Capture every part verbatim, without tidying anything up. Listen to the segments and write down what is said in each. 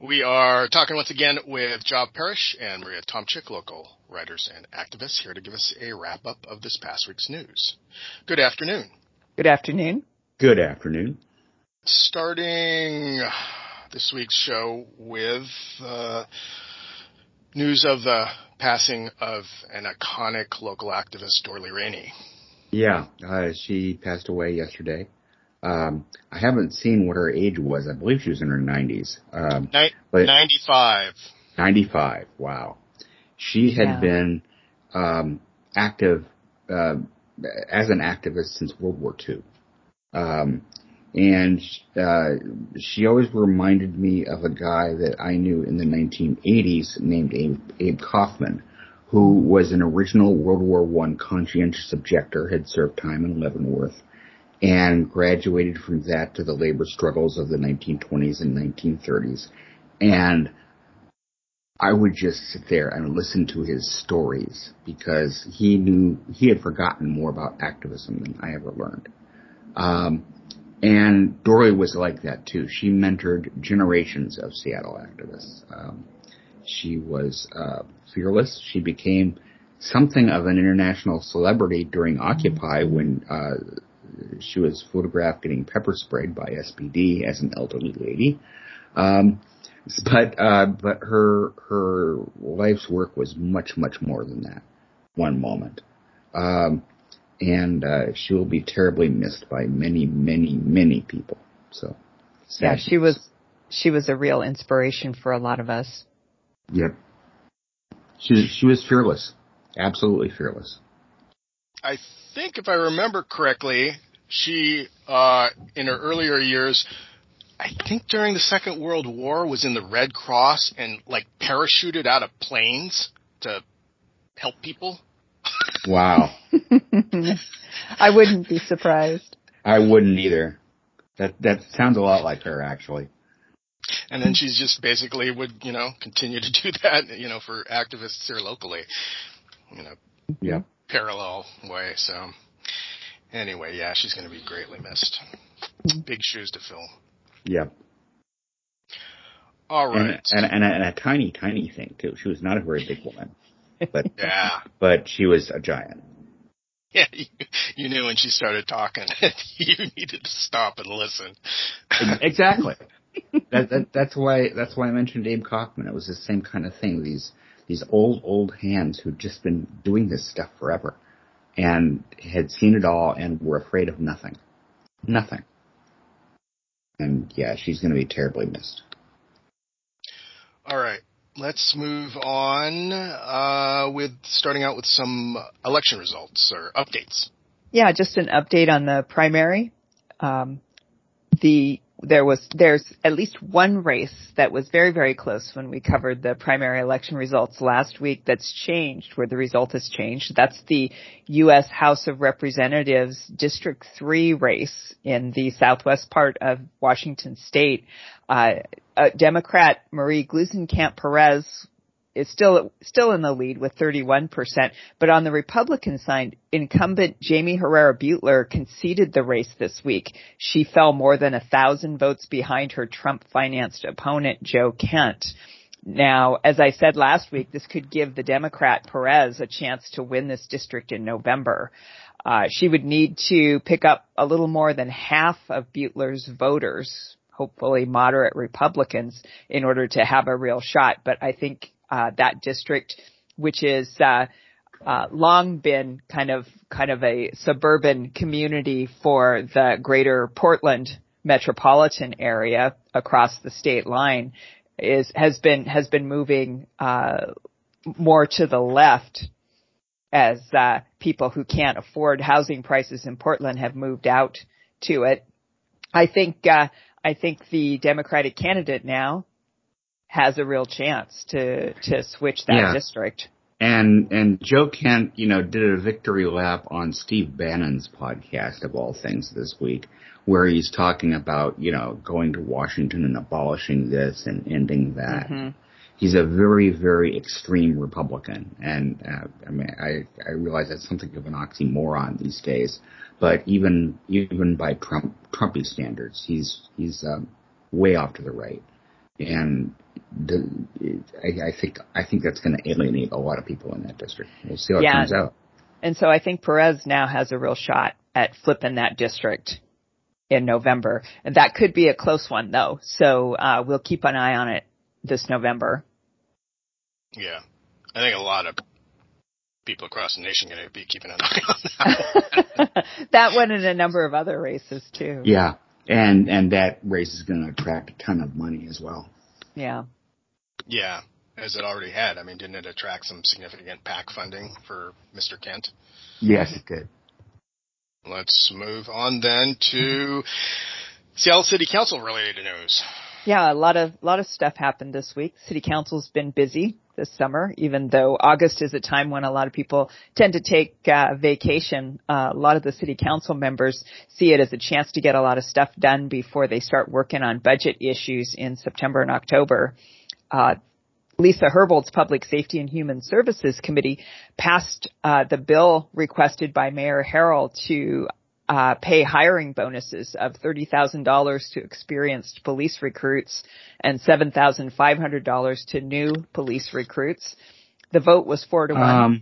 We are talking once again with Job Parrish and Maria Tomczyk, local writers and activists, here to give us a wrap-up of this past week's news. Good afternoon. Good afternoon. Good afternoon. Starting this week's show with uh, news of the passing of an iconic local activist, Dorley Rainey. Yeah, uh, she passed away yesterday. Um, I haven't seen what her age was. I believe she was in her nineties. Um, Ni- but ninety-five. ninety-five, wow. She had Yeah. been um, active uh, as an activist since World War Two. Um, and uh, she always reminded me of a guy that I knew in the nineteen eighties named Abe, Abe Kaufman, who was an original World War One conscientious objector, had served time in Leavenworth, and graduated from that to the labor struggles of the nineteen twenties and nineteen thirties. And I would just sit there and listen to his stories because he knew, he had forgotten more about activism than I ever learned. Um, and Dorley was like that too. She mentored generations of Seattle activists. Um, she was uh, fearless. She became something of an international celebrity during Occupy when uh, she was photographed getting pepper sprayed by S P D as an elderly lady. Um, but, uh, but her, her life's work was much, much more than that one moment. Um, and, uh, she will be terribly missed by many, many, many people. So, yeah, she was, she was a real inspiration for a lot of us. Yep. She, she was fearless. Absolutely fearless. I think if I remember correctly, she, uh, in her earlier years, I think during the Second World War was in the Red Cross and like parachuted out of planes to help people. Wow. I wouldn't be surprised. I wouldn't either. That, that sounds a lot like her, actually. And then she's just basically would, you know, continue to do that, you know, for activists here locally, you know, yeah, parallel way. So anyway, yeah, she's going to be greatly missed. Big shoes to fill. Yep. All right. And, and, and, a, and a tiny, tiny thing, too. She was not a very big woman. But, yeah. But she was a giant. Yeah, you, you knew when she started talking that you needed to stop and listen. Exactly. that, that, that's why that's why I mentioned Abe Kaufman. It was the same kind of thing. These these old, old hands who'd just been doing this stuff forever and had seen it all and were afraid of nothing. Nothing. And, yeah, she's going to be terribly missed. All right. Let's move on uh, with starting out with some election results or updates. Yeah, just an update on the primary. Um, the there was there's at least one race that was very, very close when we covered the primary election results last week that's changed, where the result has changed. That's the U S House of Representatives District three race in the southwest part of Washington state. Uh, uh, Democrat Marie Gluesenkamp-Perez is still still in the lead with thirty-one percent. But on the Republican side, incumbent Jamie Herrera Beutler conceded the race this week. She fell more than a thousand votes behind her Trump-financed opponent, Joe Kent. Now, as I said last week, this could give the Democrat Perez a chance to win this district in November. Uh, she would need to pick up a little more than half of Beutler's voters, hopefully moderate Republicans, in order to have a real shot. But I think Uh, that district, which is uh, uh, long been kind of kind of a suburban community for the greater Portland metropolitan area across the state line, is has been has been moving uh, more to the left as uh, people who can't afford housing prices in Portland have moved out to it. I think uh, I think the Democratic candidate now has a real chance to, to switch that yeah. district. And, and Joe Kent, you know, did a victory lap on Steve Bannon's podcast of all things this week, where he's talking about, you know, going to Washington and abolishing this and ending that. Mm-hmm. He's a very, very extreme Republican. And, uh, I mean, I, I realize that's something of an oxymoron these days, but even, even by Trump, Trumpy standards, he's, he's, um, way off to the right. And the, I, I think I think that's going to alienate a lot of people in that district. We'll see how Yeah, it turns and, out. And so I think Perez now has a real shot at flipping that district in November. And that could be a close one, though. So uh, we'll keep an eye on it this November. Yeah. I think a lot of people across the nation are going to be keeping an eye on that one. That one and a number of other races, too. Yeah. And and that race is going to attract a ton of money as well. Yeah. Yeah, as it already had. I mean, didn't it attract some significant PAC funding for Mister Kent? Yes, it did. Let's move on then to Seattle City Council related news. Yeah, a lot of lot of stuff happened this week. City Council's been busy this summer, even though August is a time when a lot of people tend to take uh, vacation. Uh, a lot of the City Council members see it as a chance to get a lot of stuff done before they start working on budget issues in September and October. Uh, Lisa Herbold's Public Safety and Human Services Committee passed uh, the bill requested by Mayor Harrell to uh, pay hiring bonuses of thirty thousand dollars to experienced police recruits and seven thousand five hundred dollars to new police recruits. The vote was four to one. Um,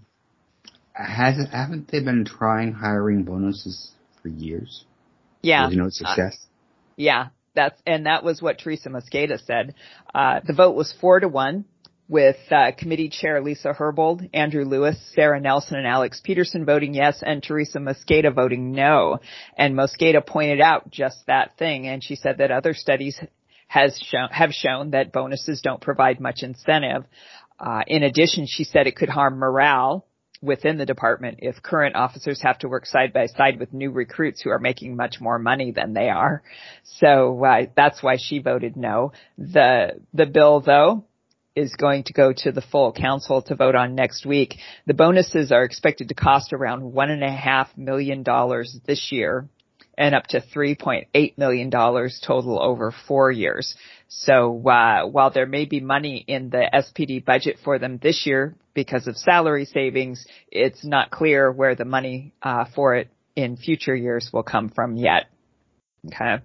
has it, haven't they been trying hiring bonuses for years? Yeah. With no success? Uh, yeah. That's, and that was what Teresa Mosqueda said. Uh, the vote was four to one with, uh, committee chair Lisa Herbold, Andrew Lewis, Sarah Nelson, and Alex Peterson voting yes, and Teresa Mosqueda voting no. And Mosqueda pointed out just that thing, and she said that other studies has shown, have shown that bonuses don't provide much incentive. Uh, in addition, she said it could harm morale within the department if current officers have to work side by side with new recruits who are making much more money than they are. So uh, that's why she voted no. The the bill, though, is going to go to the full council to vote on next week. The bonuses are expected to cost around one and a half million dollars this year and up to three point eight million dollars total over four years. So uh, while there may be money in the S P D budget for them this year because of salary savings, it's not clear where the money uh, for it in future years will come from yet. Okay.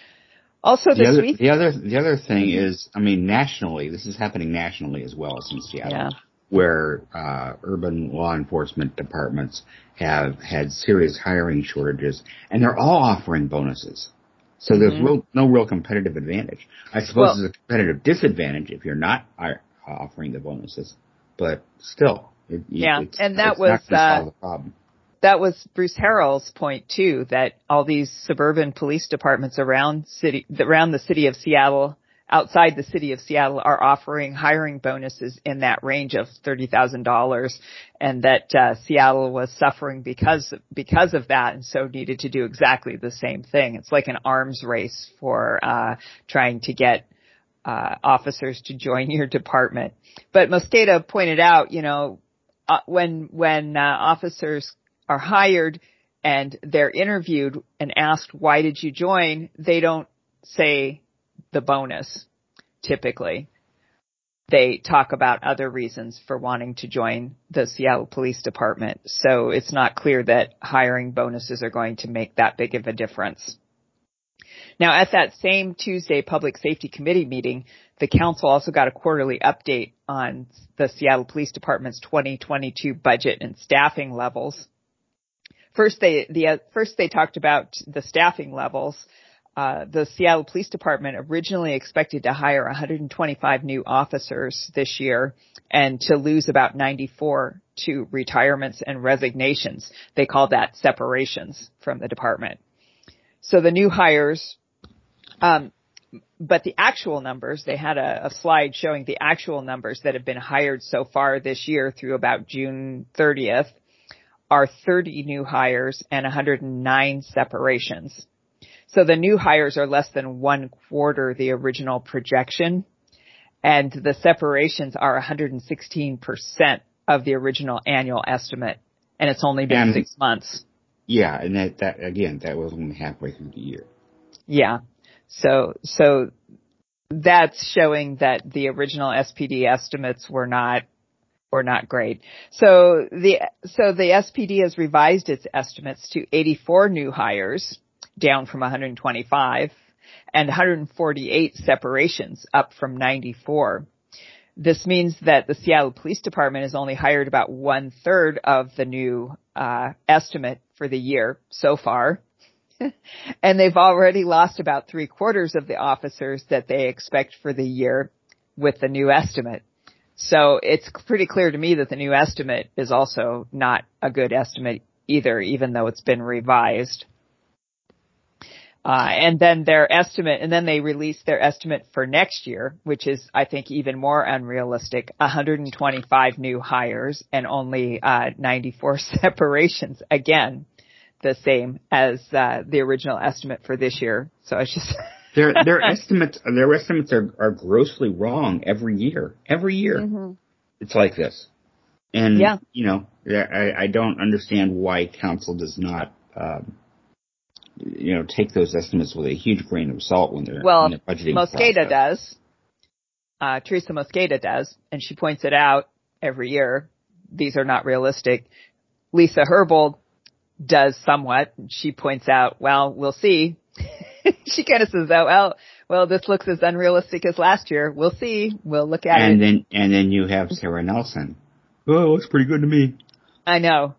Also this the other, week, the other the other thing is, I mean, nationally, this is happening nationally as well as in Seattle, yeah. where uh, urban law enforcement departments have had serious hiring shortages, and they're all offering bonuses. So there's Mm-hmm. real, no real competitive advantage. I suppose Well, there's a competitive disadvantage if you're not uh, offering the bonuses, but still, it, yeah, it's, and that it's was not going to uh, solve the problem. That was Bruce Harrell's point too, that all these suburban police departments around city, around the city of Seattle, outside the city of Seattle, are offering hiring bonuses in that range of thirty thousand dollars, and that uh, Seattle was suffering because because of that, and so needed to do exactly the same thing. It's like an arms race for uh, trying to get uh, officers to join your department. But Mosqueda pointed out, you know, uh, when when uh, officers are hired and they're interviewed and asked, why did you join? They don't say the bonus, typically. They talk about other reasons for wanting to join the Seattle Police Department. So it's not clear that hiring bonuses are going to make that big of a difference. Now, at that same Tuesday Public Safety Committee meeting, the council also got a quarterly update on the Seattle Police Department's twenty twenty-two budget and staffing levels. First, they the uh, first they talked about the staffing levels. Uh, the Seattle Police Department originally expected to hire one hundred twenty-five new officers this year and to lose about ninety-four to retirements and resignations. They called that separations from the department. So the new hires, um, but the actual numbers, they had a, a slide showing the actual numbers that have been hired so far this year through about June thirtieth. Are thirty new hires and one hundred nine separations. So the new hires are less than one quarter the original projection, and the separations are one hundred sixteen percent of the original annual estimate, and it's only been And, six months. Yeah, and that, that again, that was only halfway through the year. Yeah. So, so that's showing that the original S P D estimates were not Or not great. So the so the S P D has revised its estimates to eighty-four new hires, down from one hundred twenty-five, and one hundred forty-eight separations, up from ninety-four. This means that the Seattle Police Department has only hired about one third of the new uh, estimate for the year so far. And they've already lost about three quarters of the officers that they expect for the year with the new estimate. So it's pretty clear to me that the new estimate is also not a good estimate either, even though it's been revised. Uh, and then their estimate, and then they released their estimate for next year, which is, I think, even more unrealistic, one hundred twenty-five new hires and only uh, ninety-four separations. Again, the same as uh, the original estimate for this year. So it's just their their estimates their estimates are, are grossly wrong every year. Every year, mm-hmm. It's like this. And yeah. you know, I, I don't understand why council does not. Um, you know, take those estimates with a huge grain of salt when they're, well, when they're budgeting. Mosqueda does. Uh, Teresa Mosqueda does, and she points it out every year. These are not realistic. Lisa Herbold does somewhat. She points out, well, we'll see. She kind of says, oh, well, well, this looks as unrealistic as last year. We'll see. We'll look at and it. And then, and then you have Sarah Nelson. Oh, it looks pretty good to me. I know.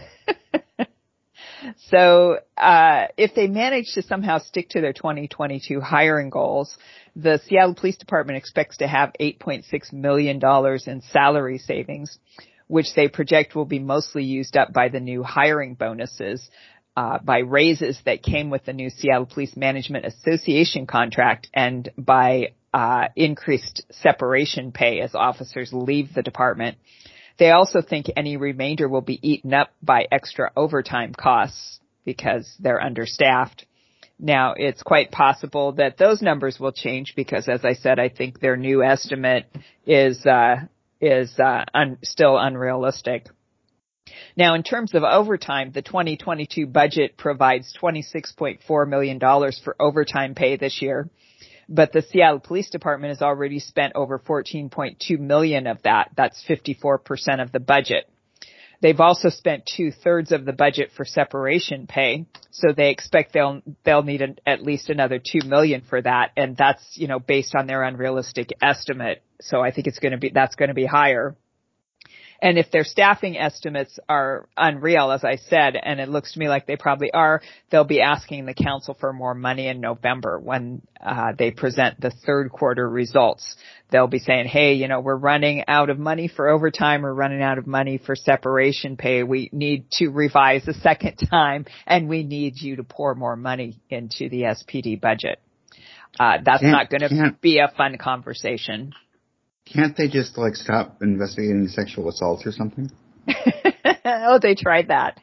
So, uh, if they manage to somehow stick to their twenty twenty-two hiring goals, the Seattle Police Department expects to have eight point six million dollars in salary savings, which they project will be mostly used up by the new hiring bonuses, uh, by raises that came with the new Seattle Police Management Association contract and by, uh, increased separation pay as officers leave the department. They also think any remainder will be eaten up by extra overtime costs because they're understaffed. Now, it's quite possible that those numbers will change because, as I said, I think their new estimate is uh, is uh, un- still unrealistic. Now, in terms of overtime, the twenty twenty-two budget provides twenty-six point four million dollars for overtime pay this year. But the Seattle Police Department has already spent over fourteen point two million dollars of that. That's fifty-four percent of the budget. They've also spent two-thirds of the budget for separation pay, so they expect they'll they'll need an, at least another two million dollars for that, and that's, you know, based on their unrealistic estimate. So I think it's going to be that's going to be higher. And if their staffing estimates are unreal, as I said, and it looks to me like they probably are, they'll be asking the council for more money in November when uh, they present the third quarter results. They'll be saying, hey, you know, we're running out of money for overtime. We're running out of money for separation pay. We need to revise a second time, and we need you to pour more money into the S P D budget. Uh, that's can't, not going to be a fun conversation. Can't they just, like, stop investigating sexual assaults or something? Oh, they tried that.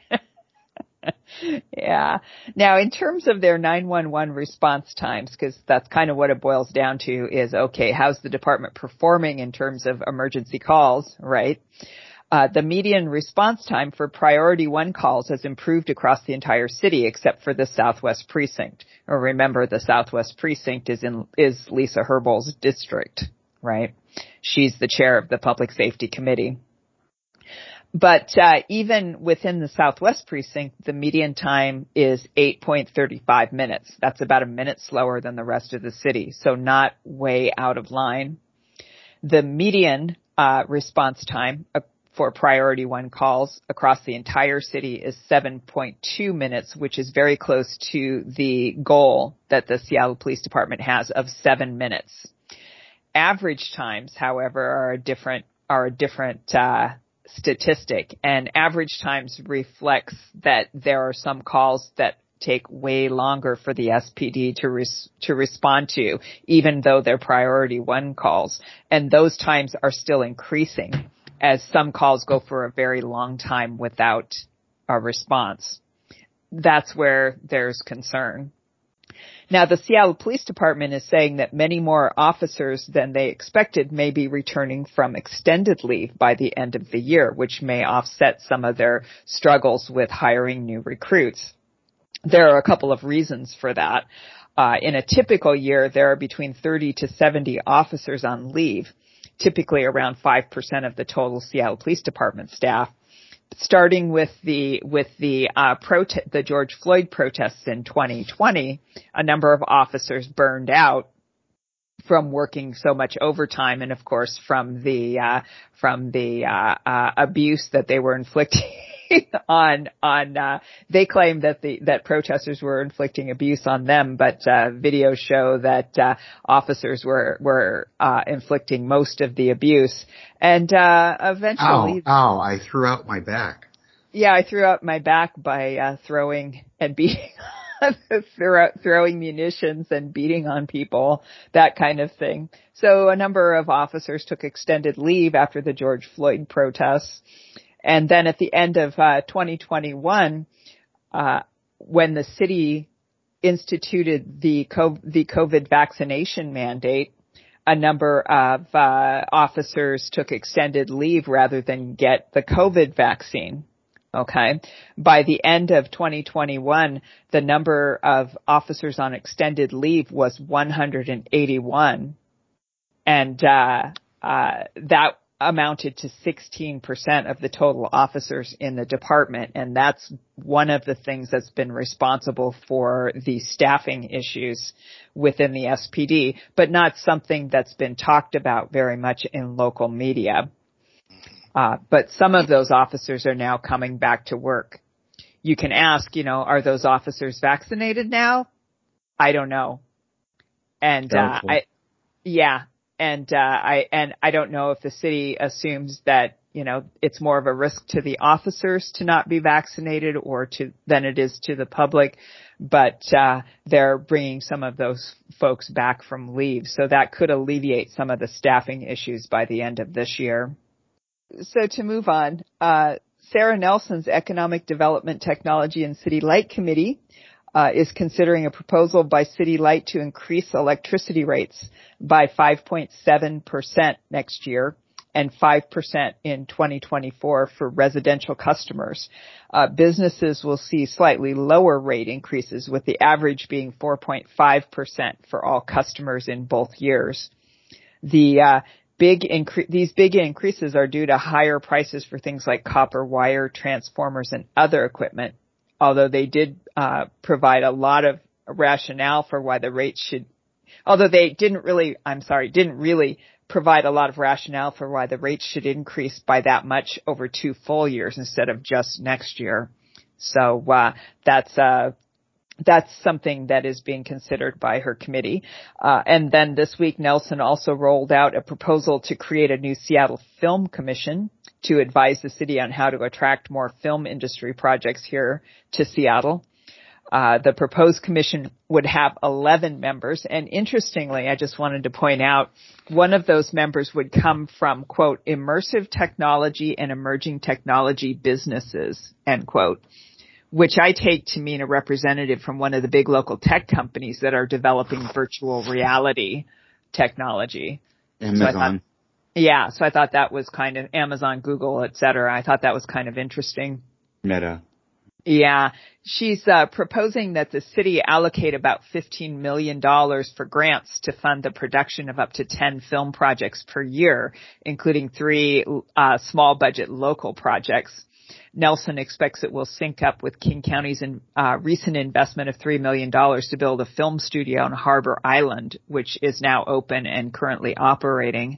Yeah. Now, in terms of their nine one one response times, because that's kind of what it boils down to is, okay, how's the department performing in terms of emergency calls, right? Uh, the median response time for priority one calls has improved across the entire city except for the Southwest Precinct. Or remember, the Southwest Precinct is in, is Lisa Herbold's district, right? She's the chair of the Public Safety Committee. But uh, even within the Southwest Precinct, the median time is eight point three five minutes. That's about a minute slower than the rest of the city, so not way out of line. The median uh, response time uh, for priority one calls across the entire city is seven point two minutes, which is very close to the goal that the Seattle Police Department has of seven minutes. Average times, however, are a different are a different uh, statistic, and average times reflects that there are some calls that take way longer for the S P D to res- to respond to, even though they're priority one calls, and those times are still increasing as some calls go for a very long time without a response. That's where there's concern. Now, the Seattle Police Department is saying that many more officers than they expected may be returning from extended leave by the end of the year, which may offset some of their struggles with hiring new recruits. There are a couple of reasons for that. Uh, in a typical year, there are between thirty to seventy officers on leave, typically around five percent of the total Seattle Police Department staff. Starting with the with the uh prote- the George Floyd protests in twenty twenty, a number of officers burned out from working so much overtime, and of course from the uh, from the uh, uh, abuse that they were inflicting on on. Uh, they claim that the that protesters were inflicting abuse on them, but uh, videos show that uh, officers were were uh, inflicting most of the abuse, and uh, eventually, ow, ow! I threw out my back. Yeah, I threw out my back by uh, throwing and beating. Throw, throwing munitions and beating on people, that kind of thing. So a number of officers took extended leave after the George Floyd protests. And then at the end of uh, twenty twenty-one, uh, when the city instituted the COVID, the COVID vaccination mandate, a number of uh, officers took extended leave rather than get the COVID vaccine. Okay. By the end of twenty twenty-one, the number of officers on extended leave was one hundred eighty-one. And, uh, uh, that amounted to sixteen percent of the total officers in the department. And that's one of the things that's been responsible for the staffing issues within the S P D, but not something that's been talked about very much in local media. Uh, but some of those officers are now coming back to work. You can ask, you know, are those officers vaccinated now? I don't know. And, uh, I, yeah. And, uh, I, and I don't know if the city assumes that, you know, it's more of a risk to the officers to not be vaccinated or to, than it is to the public. But, uh, they're bringing some of those folks back from leave. So that could alleviate some of the staffing issues by the end of this year. So to move on, uh, Sarah Nelson's Economic Development Technology and City Light Committee uh, is considering a proposal by City Light to increase electricity rates by five point seven percent next year and five percent in twenty twenty-four for residential customers. Uh, businesses will see slightly lower rate increases, with the average being four point five percent for all customers in both years. The uh, Big incre- these big increases are due to higher prices for things like copper wire, transformers, and other equipment, although they did uh, provide a lot of rationale for why the rates should, although they didn't really, I'm sorry, didn't really provide a lot of rationale for why the rates should increase by that much over two full years instead of just next year. So uh, that's uh That's something that is being considered by her committee. Uh, and then this week, Nelson also rolled out a proposal to create a new Seattle Film Commission to advise the city on how to attract more film industry projects here to Seattle. Uh, the proposed commission would have eleven members. And interestingly, I just wanted to point out, one of those members would come from, quote, immersive technology and emerging technology businesses, end quote, which I take to mean a representative from one of the big local tech companies that are developing virtual reality technology. Amazon. So I thought, yeah, so I thought that was kind of Amazon, Google, et cetera. I thought that was kind of interesting. Meta. Yeah. She's uh, proposing that the city allocate about fifteen million dollars for grants to fund the production of up to ten film projects per year, including three uh, small budget local projects. Nelson expects it will sync up with King County's in, uh, recent investment of three million dollars to build a film studio on Harbor Island, which is now open and currently operating.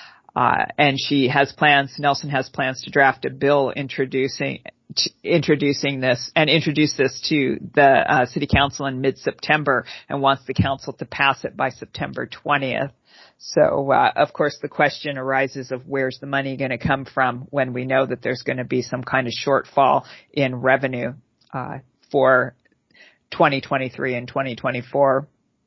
Uh, and she has plans, Nelson has plans to draft a bill introducing, t- introducing this and introduce this to the uh, city council in mid-September and wants the council to pass it by September twentieth. So, uh, of course, the question arises of where's the money going to come from when we know that there's going to be some kind of shortfall in revenue uh, for twenty twenty-three and twenty twenty-four.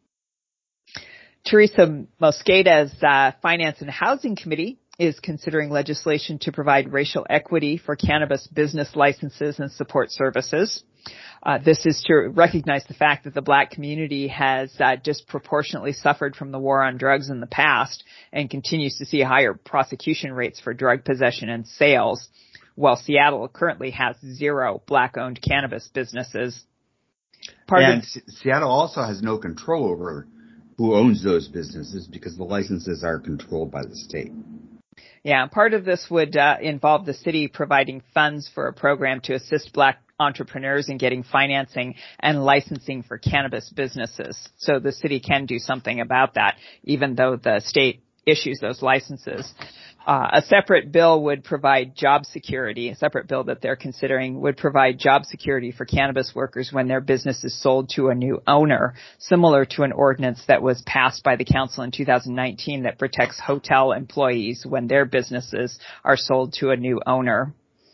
Teresa Mosqueda's uh, Finance and Housing Committee is considering legislation to provide racial equity for cannabis business licenses and support services. Uh, this is to recognize the fact that the black community has uh, disproportionately suffered from the war on drugs in the past and continues to see higher prosecution rates for drug possession and sales, while Seattle currently has zero black-owned cannabis businesses. Part and of- Seattle also has no control over who owns those businesses because the licenses are controlled by the state. Yeah, part of this would uh, involve the city providing funds for a program to assist black entrepreneurs in getting financing and licensing for cannabis businesses. So the city can do something about that, even though the state issues those licenses. Uh, a separate bill would provide job security. A separate bill that they're considering would provide job security for cannabis workers when their business is sold to a new owner, similar to an ordinance that was passed by the council in two thousand nineteen that protects hotel employees when their businesses are sold to a new owner.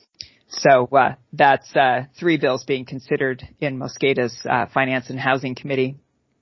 So uh, that's uh, three bills being considered in Mosqueda's uh, Finance and Housing Committee.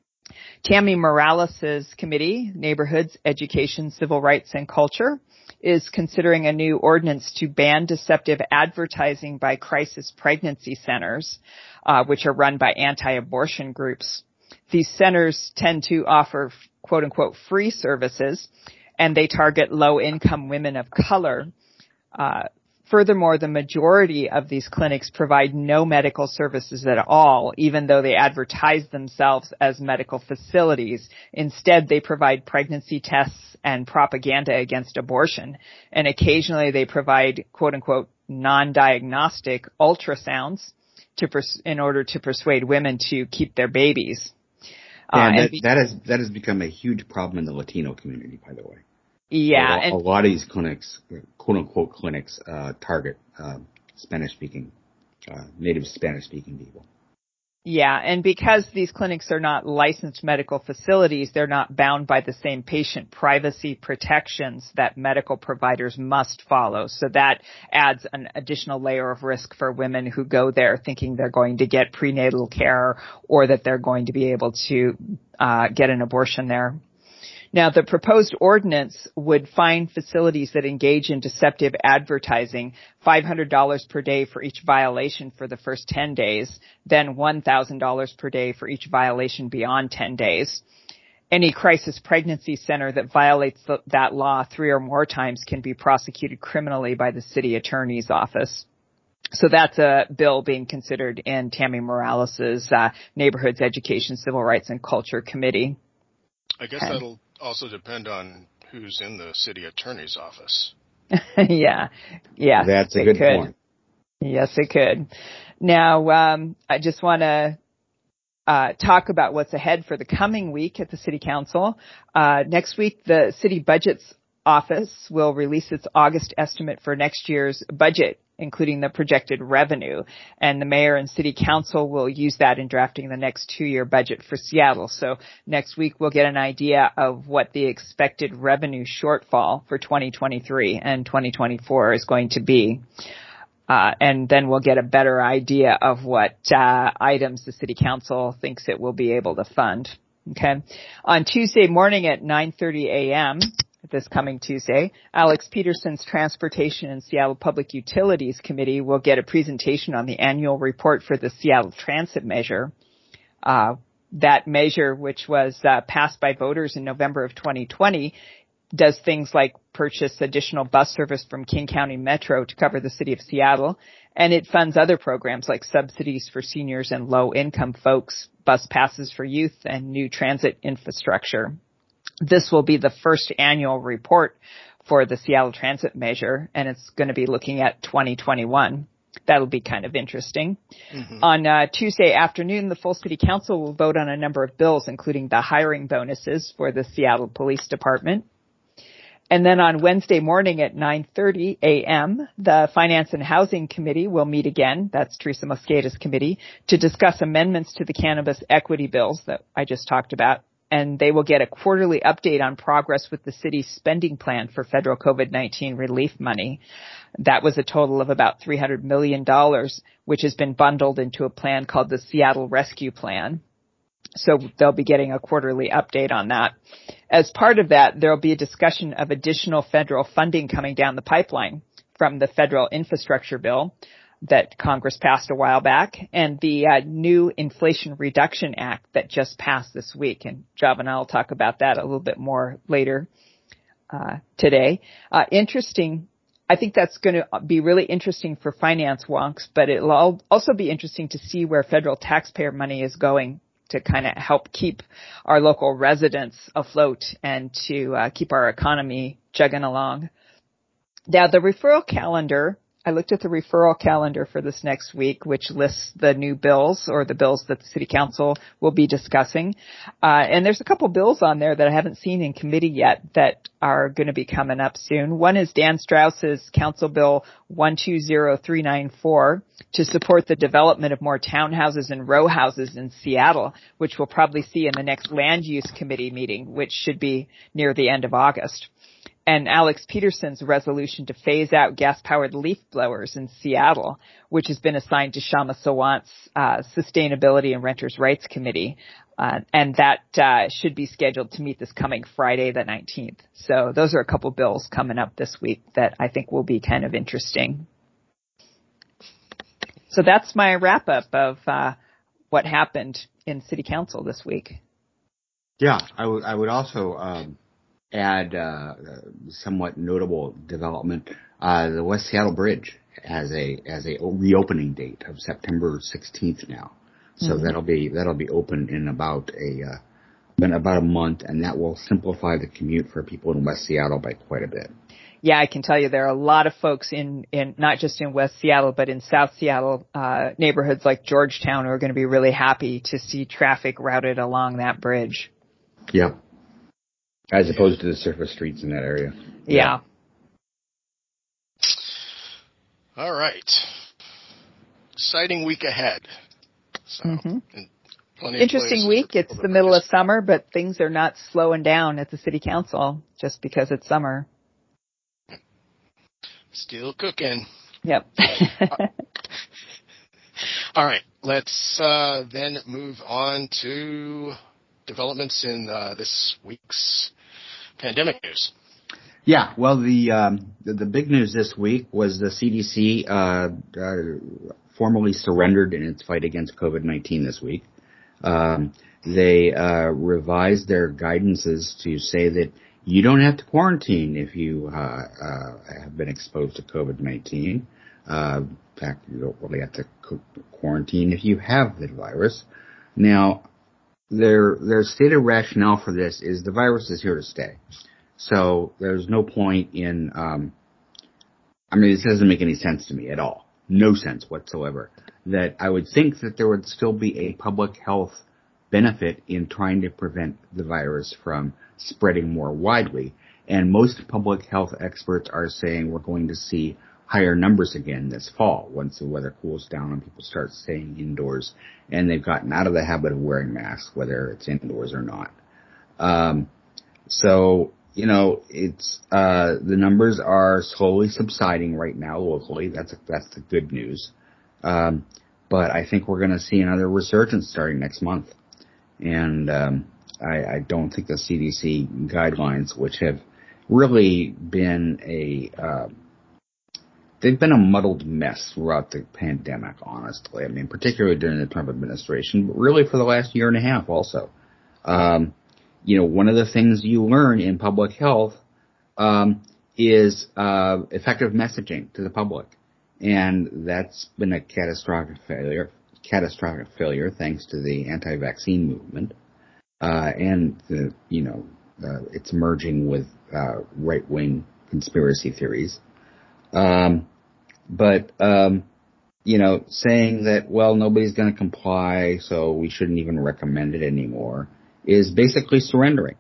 Tammy Morales' committee, Neighborhoods, Education, Civil Rights, and Culture, is considering a new ordinance to ban deceptive advertising by crisis pregnancy centers, uh, which are run by anti-abortion groups. These centers tend to offer, quote unquote, free services, and they target low-income women of color. Uh, Furthermore, the majority of these clinics provide no medical services at all, even though they advertise themselves as medical facilities. Instead, they provide pregnancy tests and propaganda against abortion. And occasionally they provide, quote unquote, non-diagnostic ultrasounds to pers- in order to persuade women to keep their babies. Yeah, uh, that, be- that, has, that has become a huge problem in the Latino community, by the way. Yeah. A, and- a lot of these clinics, quote unquote clinics, uh, target, uh, Spanish speaking, uh, native Spanish speaking people. Yeah, and because these clinics are not licensed medical facilities, they're not bound by the same patient privacy protections that medical providers must follow. So that adds an additional layer of risk for women who go there thinking they're going to get prenatal care or that they're going to be able to uh, get an abortion there. Now, the proposed ordinance would fine facilities that engage in deceptive advertising five hundred dollars per day for each violation for the first ten days, then one thousand dollars per day for each violation beyond ten days. Any crisis pregnancy center that violates the, that law three or more times can be prosecuted criminally by the city attorney's office. So that's a bill being considered in Tammy Morales' uh, Neighborhoods, Education, Civil Rights, and Culture Committee. I guess Okay. that'll also depend on who's in the city attorney's office. yeah. Yeah. That's a good could. point. Yes, it could. Now, um, I just want to uh, talk about what's ahead for the coming week at the City Council. Uh, next week, the City Budgets Office will release its August estimate for next year's budget, including the projected revenue. And the mayor and city council will use that in drafting the next two-year budget for Seattle. So next week we'll get an idea of what the expected revenue shortfall for twenty twenty-three and twenty twenty-four is going to be. Uh, and then we'll get a better idea of what uh, items the city council thinks it will be able to fund. Okay. On Tuesday morning at nine thirty a.m., this coming Tuesday, Alex Peterson's Transportation and Seattle Public Utilities Committee will get a presentation on the annual report for the Seattle Transit Measure. Uh, that measure, which was uh, passed by voters in November of twenty twenty, does things like purchase additional bus service from King County Metro to cover the city of Seattle, and it funds other programs like subsidies for seniors and low-income folks, bus passes for youth, and new transit infrastructure. This will be the first annual report for the Seattle Transit Measure, and it's going to be looking at twenty twenty-one. That'll be kind of interesting. Mm-hmm. On uh, Tuesday afternoon, the full City Council will vote on a number of bills, including the hiring bonuses for the Seattle Police Department. And then on Wednesday morning at nine thirty a.m., the Finance and Housing Committee will meet again, that's Teresa Mosqueda's committee, to discuss amendments to the cannabis equity bills that I just talked about. And they will get a quarterly update on progress with the city's spending plan for federal COVID nineteen relief money. That was a total of about three hundred million dollars, which has been bundled into a plan called the Seattle Rescue Plan. So they'll be getting a quarterly update on that. As part of that, there will be a discussion of additional federal funding coming down the pipeline from the federal infrastructure bill that Congress passed a while back, and the uh, new Inflation Reduction Act that just passed this week. And Job and I will talk about that a little bit more later uh, today. Uh, interesting. I think that's going to be really interesting for finance wonks, but it'll also be interesting to see where federal taxpayer money is going to kind of help keep our local residents afloat and to uh, keep our economy chugging along. Now, the referral calendar I looked at the referral calendar for this next week, which lists the new bills or the bills that the City Council will be discussing. Uh, and there's a couple bills on there that I haven't seen in committee yet that are going to be coming up soon. One is Dan Strauss's Council Bill one two zero three nine four to support the development of more townhouses and row houses in Seattle, which we'll probably see in the next Land Use Committee meeting, which should be near the end of August. And Alex Peterson's resolution to phase out gas-powered leaf blowers in Seattle, which has been assigned to Shama Sawant's uh, Sustainability and Renters' Rights Committee. Uh, and that uh, should be scheduled to meet this coming Friday the nineteenth. So those are a couple bills coming up this week that I think will be kind of interesting. So that's my wrap-up of uh, what happened in City Council this week. Yeah, I would I would also um, add uh, somewhat notable development. Uh, the West Seattle Bridge has a has a reopening date of September sixteenth now. So mm-hmm. that'll be that'll be open in about a uh, in about a month, and that will simplify the commute for people in West Seattle by quite a bit. Yeah, I can tell you there are a lot of folks in, in not just in West Seattle, but in South Seattle uh, neighborhoods like Georgetown who are going to be really happy to see traffic routed along that bridge. Yeah, as opposed to the surface streets in that area. Yeah. yeah. All right. Exciting week ahead. So, mm-hmm. plenty Interesting of week. It's the middle of summer, but things are not slowing down at the City Council just because it's summer. Still cooking. Yep. All right. Let's uh, then move on to developments in uh, this week's pandemic news. Yeah. Well, the um, the, the big news this week was the C D C uh, uh, formally surrendered in its fight against COVID nineteen this week. Um, they uh, revised their guidances to say that you don't have to quarantine if you uh, uh, have been exposed to COVID nineteen. Uh, in fact, you don't really have to quarantine if you have the virus. Now, their their stated rationale for this is the virus is here to stay. So there's no point in, um, I mean, this doesn't make any sense to me at all. No sense whatsoever. That I would think that there would still be a public health benefit in trying to prevent the virus from spreading more widely. And most public health experts are saying we're going to see higher numbers again this fall once the weather cools down and people start staying indoors and they've gotten out of the habit of wearing masks, whether it's indoors or not. Um, so, you know, it's, uh, the numbers are slowly subsiding right now locally. That's, a, that's the good news. Um, but I think we're going to see another resurgence starting next month. And, um, I, I don't think the C D C guidelines, which have really been a, uh, they've been a muddled mess throughout the pandemic, honestly. I mean, particularly during the Trump administration, but really for the last year and a half also. Um, you know, one of the things you learn in public health, um, is, uh, effective messaging to the public. And that's been a catastrophic failure, catastrophic failure thanks to the anti-vaccine movement. Uh, and the, you know, uh, it's merging with, uh, right-wing conspiracy theories. Um, but, um, you know, saying that, well, nobody's going to comply, so we shouldn't even recommend it anymore is basically surrendering.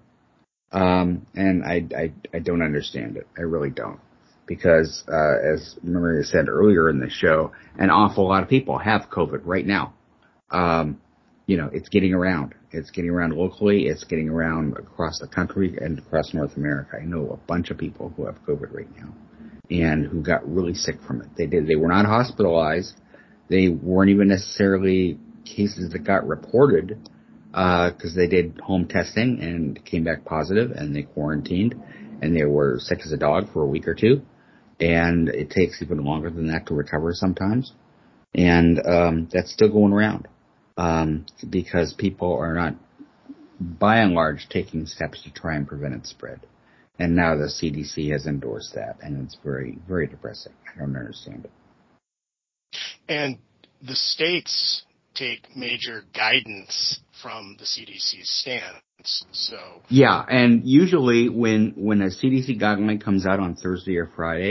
Um, and I, I, I don't understand it. I really don't. Because, uh, as Maria said earlier in the show, an awful lot of people have COVID right now. Um, you know, it's getting around. It's getting around locally. It's getting around across the country and across North America. I know a bunch of people who have COVID right now and who got really sick from it. They did. They were not hospitalized. They weren't even necessarily cases that got reported, uh, cause they did home testing and came back positive and they quarantined and they were sick as a dog for a week or two. And it takes even longer than that to recover sometimes. And, um, that's still going around. Um, because people are not, by and large, taking steps to try and prevent its spread. And now the C D C has endorsed that, and it's very, very depressing. I don't understand it. And the states take major guidance from the C D C's stance, so. Yeah, and usually when, when a C D C guideline comes out on Thursday or Friday,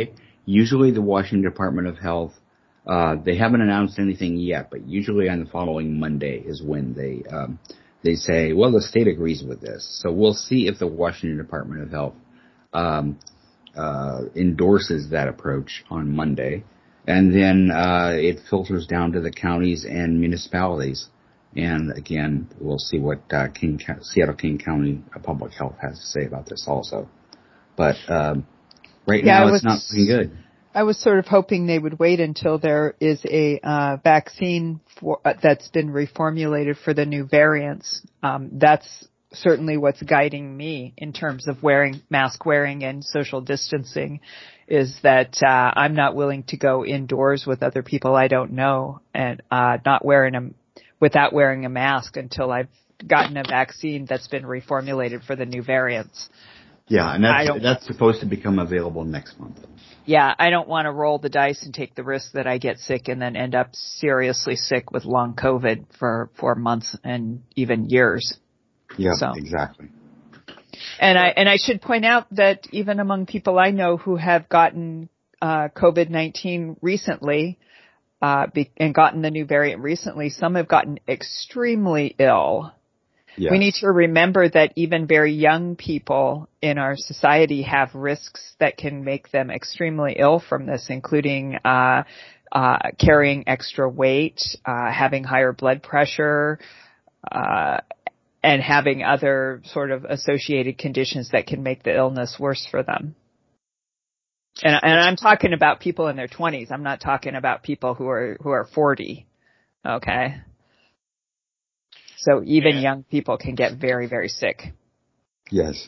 usually the Washington Department of Health, uh, they haven't announced anything yet, but usually on the following Monday is when they, um, they say, well, the state agrees with this. So we'll see if the Washington Department of Health, um, uh, endorses that approach on Monday. And then, uh, it filters down to the counties and municipalities. And again, we'll see what uh, King, Seattle King County Public Health has to say about this also. But um, right yeah, now, was, it's not looking good. I was sort of hoping they would wait until there is a uh, vaccine for, uh, that's been reformulated for the new variants. Um, that's certainly what's guiding me in terms of wearing mask wearing and social distancing. Is that uh, I'm not willing to go indoors with other people I don't know and uh, not wearing a without wearing a mask until I've gotten a vaccine that's been reformulated for the new variants. Yeah, and that's, that's supposed to become available next month. Yeah, I don't want to roll the dice and take the risk that I get sick and then end up seriously sick with long COVID for, for months and even years. Yeah, so. exactly. And I, and I should point out that even among people I know who have gotten uh, COVID nineteen recently, Uh, be, and gotten the new variant recently, some have gotten extremely ill. Yes. We need to remember that even very young people in our society have risks that can make them extremely ill from this, including uh, uh, carrying extra weight, uh, having higher blood pressure, uh, and having other sort of associated conditions that can make the illness worse for them. And, and I'm talking about people in their twenties. I'm not talking about people who are who are forty. Okay. So even and, young people can get very, very sick. Yes.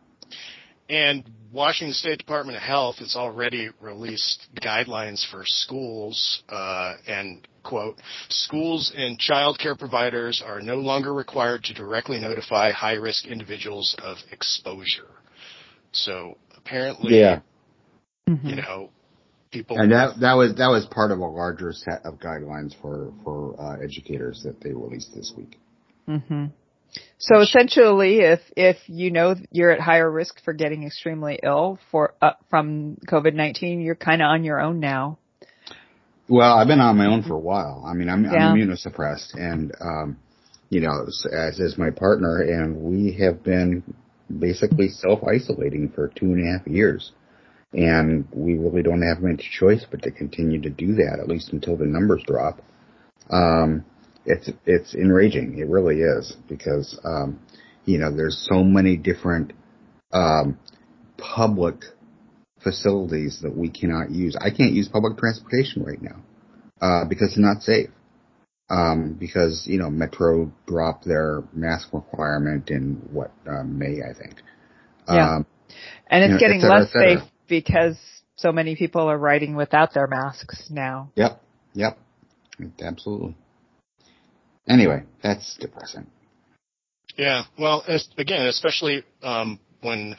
And Washington State Department of Health has already released guidelines for schools, uh, and, quote, schools and child care providers are no longer required to directly notify high-risk individuals of exposure. So apparently, yeah. you know, people. And that, that was, that was part of a larger set of guidelines for, for, uh, educators that they released this week. Mm-hmm. So essentially, if, if you know you're at higher risk for getting extremely ill for, uh, from COVID nineteen, you're kind of on your own now. Well, I've been on my own for a while. I mean, I'm, yeah. I'm immunosuppressed and, um, you know, as is my partner, and we have been basically self-isolating for two and a half years. And we really don't have much choice but to continue to do that, at least until the numbers drop. Um, it's, it's enraging. It really is, because, um, you know, there's so many different, um, public facilities that we cannot use. I can't use public transportation right now, uh, because it's not safe. Um, because, you know, Metro dropped their mask requirement in what, uh, May, I think. Yeah. Um, and it's you know, getting cetera, less safe because so many people are riding without their masks now. Yep. Yep. Absolutely. Anyway, that's depressing. Yeah. Well, again, especially um, when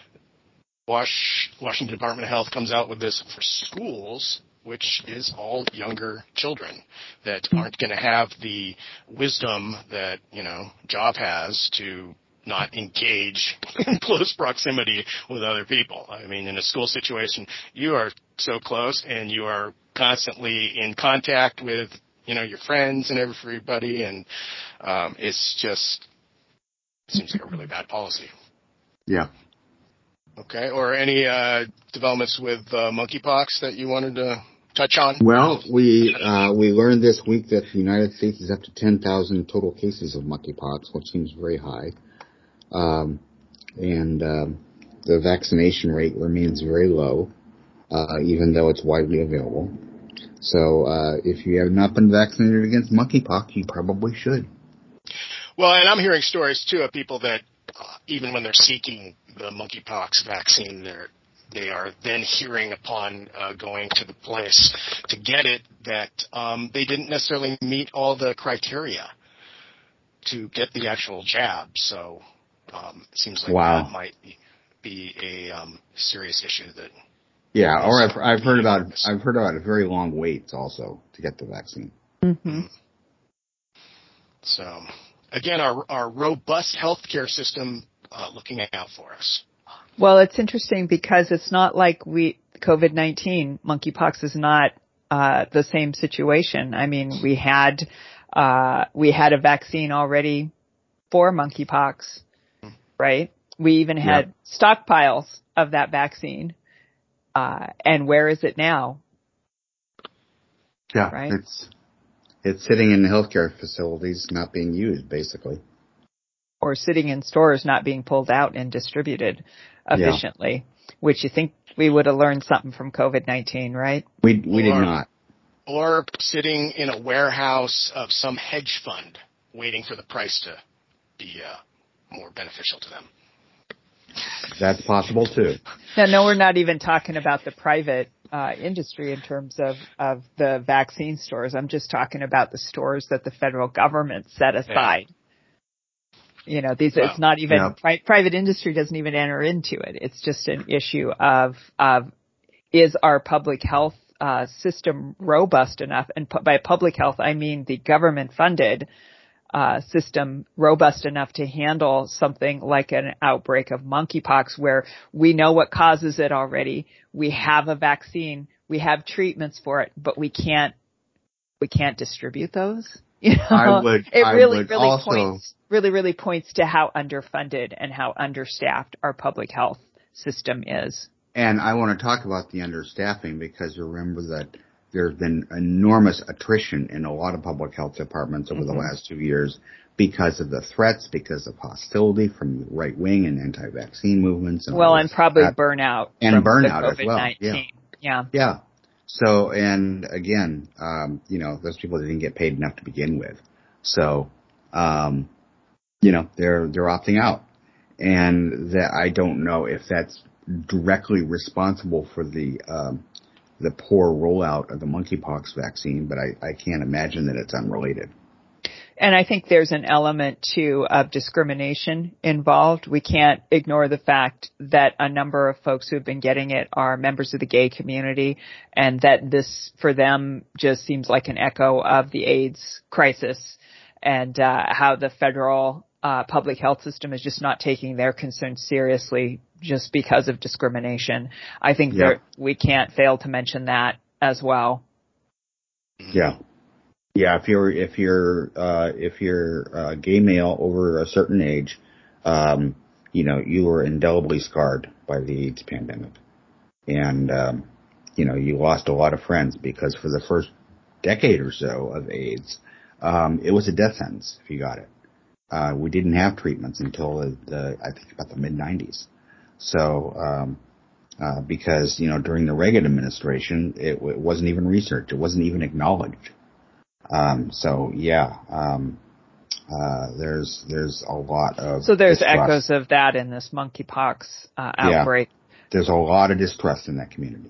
Wash, Washington Department of Health comes out with this for schools, which is all younger children that aren't going to have the wisdom that, you know, Job has to not engage in close proximity with other people. I mean, in a school situation, you are so close and you are constantly in contact with, you know, your friends and everybody, and um, it's just it seems like a really bad policy. Yeah. Okay. Or any uh, developments with uh, monkeypox that you wanted to touch on? Well, we uh, we learned this week that the United States is up to ten thousand total cases of monkeypox, which seems very high. Um, and um, the vaccination rate remains very low, uh, even though it's widely available. So uh, if you have not been vaccinated against monkeypox, you probably should. Well, and I'm hearing stories, too, of people that uh, even when they're seeking the monkeypox vaccine, they're they are then hearing upon uh, going to the place to get it that um, they didn't necessarily meet all the criteria to get the actual jab. So um, it seems like wow. that might be a um, serious issue. That yeah, or I've I've heard about I've heard about very long waits also to get the vaccine. Mm-hmm. So again, our our robust healthcare system uh, looking out for us. Well, it's interesting because it's not like we COVID nineteen, monkeypox is not uh, the same situation. I mean, we had uh, we had a vaccine already for monkeypox, right? We even had yeah. stockpiles of that vaccine. Uh, and where is it now? Yeah, right? it's it's sitting in healthcare facilities, not being used, basically. Or sitting in stores, not being pulled out and distributed efficiently, yeah. which you think we would have learned something from COVID nineteen, right? We we did not. Or sitting in a warehouse of some hedge fund waiting for the price to be uh, more beneficial to them. That's possible, too. No, no, we're not even talking about the private uh, industry in terms of, of the vaccine stores. I'm just talking about the stores that the federal government set aside. Yeah. You know, these, well, it's not even, yeah. pri- private industry doesn't even enter into it. It's just an issue of, of is our public health uh, system robust enough? And pu- by public health, I mean the government funded Uh, system robust enough to handle something like an outbreak of monkeypox where we know what causes it already. We have a vaccine. We have treatments for it, but we can't, we can't distribute those. You know, I would, it I really, would really also, points, really, really points to how underfunded and how understaffed our public health system is. And I want to talk about the understaffing because remember that there's been enormous attrition in a lot of public health departments over mm-hmm. the last two years because of the threats, because of hostility from the right wing and anti-vaccine movements. And well, and probably that. burnout. And from burnout the as well. Yeah. yeah. Yeah. So, and again, um, you know, those people didn't get paid enough to begin with. So, um, you know, they're, they're opting out. And that I don't know if that's directly responsible for the, um, the poor rollout of the monkeypox vaccine, but I, I can't imagine that it's unrelated. And I think there's an element, too, of discrimination involved. We can't ignore the fact that a number of folks who have been getting it are members of the gay community, and that this, for them, just seems like an echo of the AIDS crisis and uh, how the federal uh, public health system is just not taking their concerns seriously just because of discrimination. I think yeah. there, we can't fail to mention that as well. Yeah. Yeah, if you're, if you're, uh, if you're a gay male over a certain age, um, you know, you were indelibly scarred by the AIDS pandemic. And, um, you know, you lost a lot of friends because for the first decade or so of AIDS, um, it was a death sentence if you got it. Uh, we didn't have treatments until the, the I think about the mid nineties. So, um, uh, because, you know, during the Reagan administration, it, it wasn't even researched. It wasn't even acknowledged. Um, so yeah, um, uh, there's, there's a lot of So there's distrust. echoes of that in this monkeypox, uh, outbreak. Yeah. There's a lot of distrust in that community.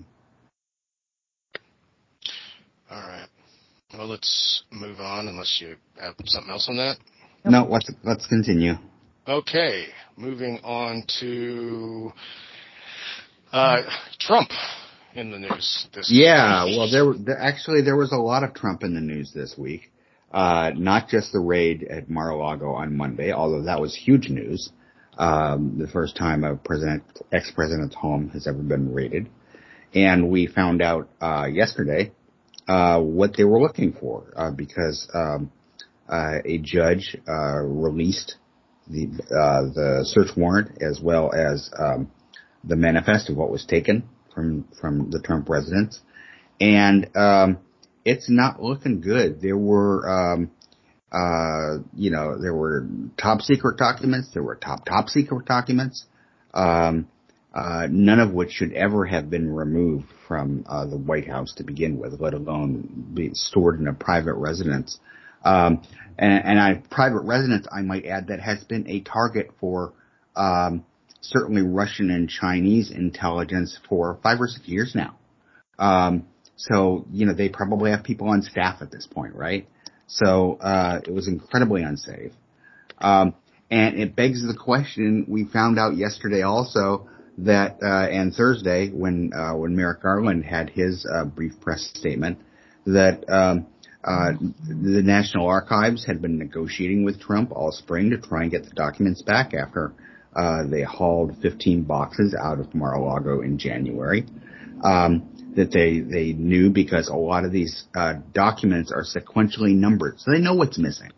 All right. Well, let's move on unless you have something else on that. No, let's, let's continue. Okay. Moving on to, uh, Trump. In the news this yeah, week. well, there, there actually there was a lot of Trump in the news this week. Uh, not just the raid at Mar-a-Lago on Monday, although that was huge news. Um, the first time a president, ex-president's home has ever been raided, and we found out uh, yesterday uh, what they were looking for uh, because um, uh, a judge uh, released the uh, the search warrant as well as um, the manifest of what was taken from from the Trump residence, and um, it's not looking good. There were, um, uh, you know, there were top secret documents. There were top top secret documents, um, uh, none of which should ever have been removed from uh, the White House to begin with, let alone be stored in a private residence. Um, and, and a private residence, I might add, that has been a target for. Um, certainly Russian and Chinese intelligence for five or six years now. Um, so, you know, they probably have people on staff at this point, right? So, uh, it was incredibly unsafe. Um, and it begs the question, we found out yesterday also that, uh, and Thursday when, uh, when Merrick Garland had his, uh, brief press statement that, um, uh, the National Archives had been negotiating with Trump all spring to try and get the documents back after Uh, they hauled fifteen boxes out of Mar-a-Lago in January. um, that they they knew because a lot of these uh, documents are sequentially numbered, so they know what's missing.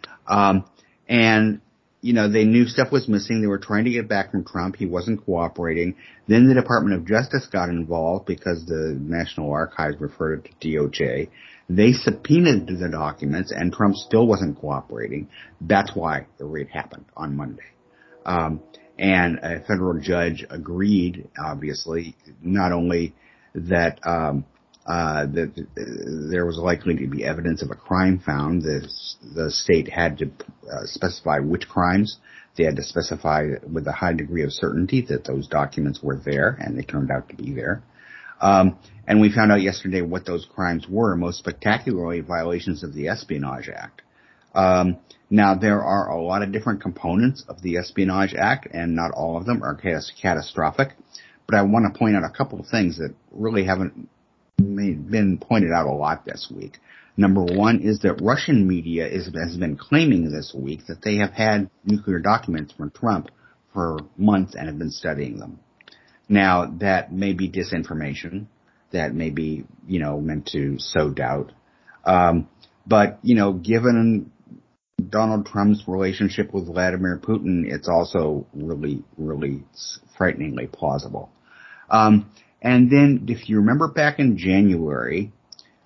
Um, and you know, they knew stuff was missing. They were trying to get back from Trump. He wasn't cooperating. Then the Department of Justice got involved because the National Archives referred it to D O J. They subpoenaed the documents, and Trump still wasn't cooperating. That's why the raid happened on Monday. Um, and a federal judge agreed, obviously, not only that um, uh, that uh, there was likely to be evidence of a crime found. The, the state had to uh, specify which crimes. They had to specify with a high degree of certainty that those documents were there, and they turned out to be there. Um, and we found out yesterday what those crimes were, most spectacularly violations of the Espionage Act. Um, now, there are a lot of different components of the Espionage Act, and not all of them are catastrophic. But I want to point out a couple of things that really haven't been pointed out a lot this week. Number one is that Russian media is, has been claiming this week that they have had nuclear documents from Trump for months and have been studying them. Now, that may be disinformation. That may be, you know, meant to sow doubt. Um, but, you know, given Donald Trump's relationship with Vladimir Putin, it's also really, really frighteningly plausible. Um, and then, if you remember back in January,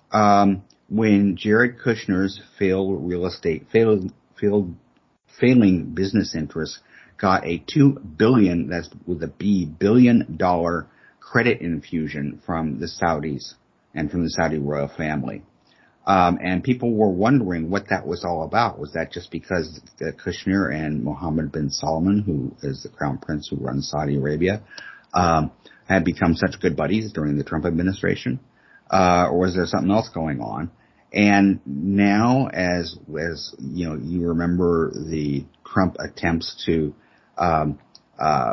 um, when Jared Kushner's failed real estate, failed, failed, failing business interests got a two billion, that's with a B, billion dollar credit infusion from the Saudis and from the Saudi royal family. Um, and people were wondering what that was all about. Was that just because uh, Kushner and Mohammed bin Salman, who is the crown prince who runs Saudi Arabia, um, had become such good buddies during the Trump administration? Uh, or was there something else going on? And now, as, as, you know, you remember the Trump attempts to, um, uh,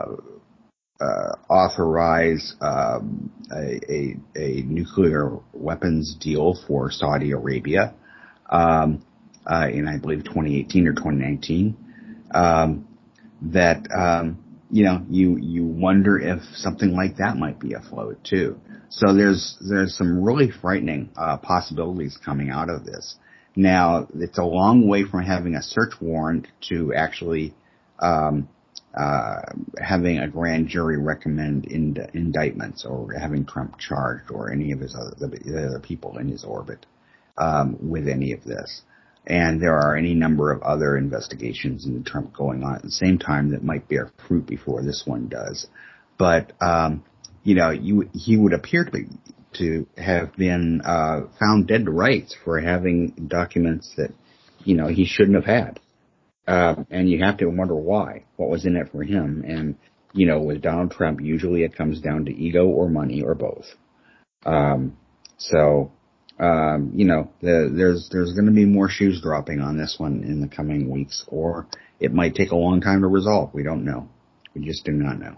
uh, authorize, um, a, a, a nuclear weapons deal for Saudi Arabia, um, uh, in, I believe, twenty eighteen or twenty nineteen, um, that, um, you know, you, you wonder if something like that might be afloat too. So there's, there's some really frightening, uh, possibilities coming out of this. Now, it's a long way from having a search warrant to actually, um, uh, having a grand jury recommend ind- indictments or having Trump charged or any of his other, the other people in his orbit, um, with any of this. And there are any number of other investigations into Trump going on at the same time that might bear fruit before this one does. But, um, you know, you, he would appear to be, to have been, uh, found dead to rights for having documents that, you know, he shouldn't have had. Uh, and you have to wonder why, what was in it for him. And, you know, with Donald Trump, usually it comes down to ego or money or both. Um, so, um, you know, the, there's, there's going to be more shoes dropping on this one in the coming weeks, or it might take a long time to resolve. We don't know. We just do not know.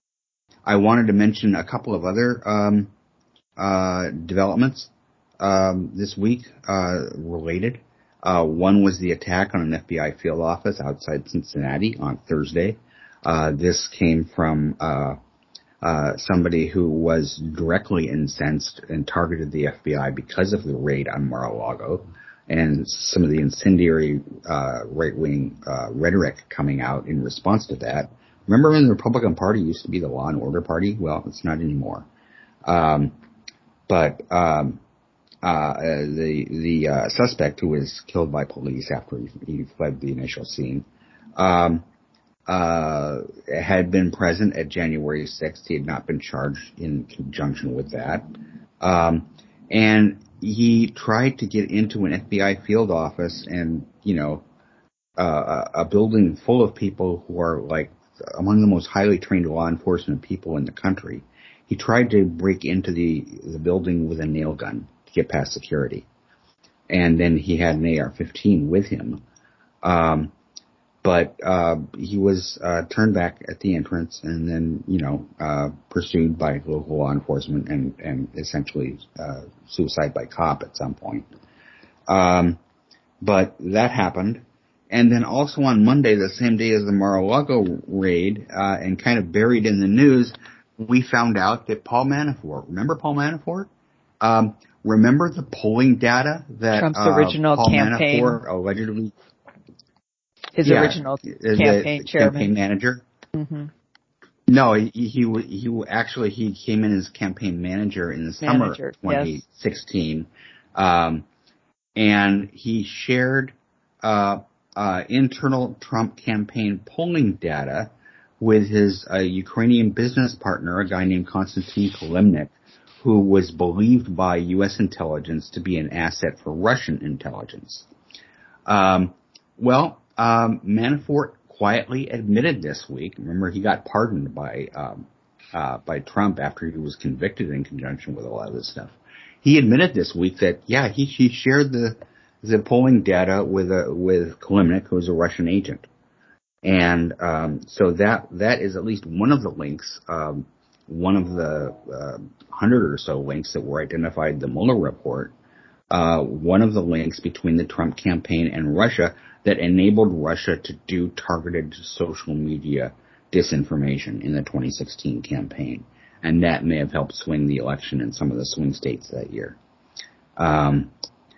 I wanted to mention a couple of other, um, uh, developments, um, this week, uh, related. Uh, one was the attack on an F B I field office outside Cincinnati on Thursday. Uh, this came from, uh, uh, somebody who was directly incensed and targeted the F B I because of the raid on Mar-a-Lago and some of the incendiary, uh, right-wing, uh, rhetoric coming out in response to that. Remember when the Republican Party used to be the law and order party? Well, it's not anymore. Um, but, um, Uh, the, the, uh, suspect who was killed by police after he, he fled the initial scene, um, uh, had been present at January sixth. He had not been charged in conjunction with that. Um, and he tried to get into an F B I field office and, you know, uh, a building full of people who are like among the most highly trained law enforcement people in the country. He tried to break into the, the building with a nail gun to get past security. And then he had an A R fifteen with him. Um, but, uh, he was, uh, turned back at the entrance and then, you know, uh, pursued by local law enforcement and, and essentially, uh, suicide by cop at some point. Um, but that happened. And then also on Monday, the same day as the Mar-a-Lago raid, uh, and kind of buried in the news, we found out that Paul Manafort, remember Paul Manafort? Um, remember the polling data that Trump's uh, original Paul campaign, Manafort allegedly, his yeah, original the, campaign the chairman, campaign manager. Mm-hmm. No, he, he he actually he came in as campaign manager in the summer Manager, of twenty sixteen, yes. um, and he shared uh, uh, internal Trump campaign polling data with his uh, Ukrainian business partner, a guy named Konstantin Kilimnik, who was believed by U S intelligence to be an asset for Russian intelligence. Um, well, um, Manafort quietly admitted this week. Remember, he got pardoned by um, uh, by Trump after he was convicted in conjunction with a lot of this stuff. He admitted this week that yeah, he he shared the the polling data with a with Kilimnik, who is a Russian agent, and um, so that that is at least one of the links, um, one of the uh, hundred or so links that were identified in the Mueller report. Uh, one of the links between the Trump campaign and Russia that enabled Russia to do targeted social media disinformation in the twenty sixteen campaign. And that may have helped swing the election in some of the swing states that year. Um,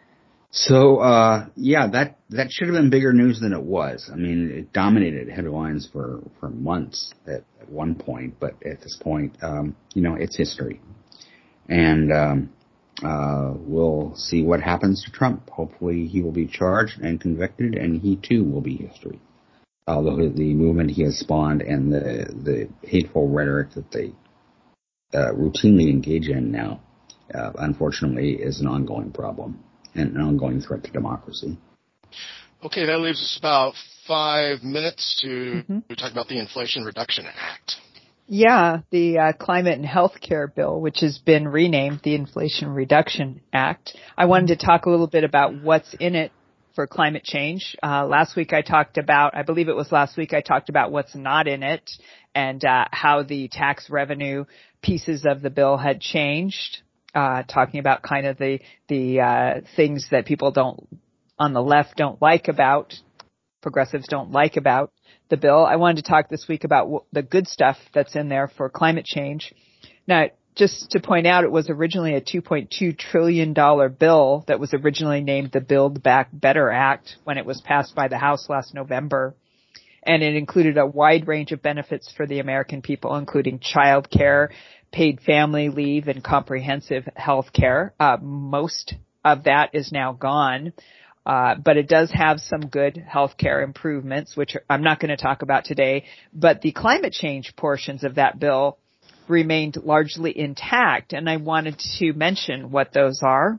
so, uh, yeah, that, that should have been bigger news than it was. I mean, it dominated headlines for, for months at, at one point, but at this point, um, you know, it's history. And, um, Uh, we'll see what happens to Trump. Hopefully he will be charged and convicted, and he too will be history. Although the movement he has spawned and the, the hateful rhetoric that they uh, routinely engage in now, uh, unfortunately, is an ongoing problem and an ongoing threat to democracy. Okay, that leaves us about five minutes to Mm-hmm. talk about the Inflation Reduction Act. Yeah, the uh, Climate and Healthcare Bill, which has been renamed the Inflation Reduction Act. I wanted to talk a little bit about what's in it for climate change. Uh, last week I talked about, I believe it was last week I talked about what's not in it and uh, how the tax revenue pieces of the bill had changed, uh, talking about kind of the, the uh, things that people don't, on the left don't like about, progressives don't like about the bill. I wanted to talk this week about w- the good stuff that's in there for climate change. Now, just to point out, it was originally a two point two trillion dollars bill that was originally named the Build Back Better Act when it was passed by the House last November. And it included a wide range of benefits for the American people, including child care, paid family leave, and comprehensive health care. Uh, most of that is now gone. Uh, but it does have some good healthcare improvements, which I'm not going to talk about today. But the climate change portions of that bill remained largely intact, and I wanted to mention what those are.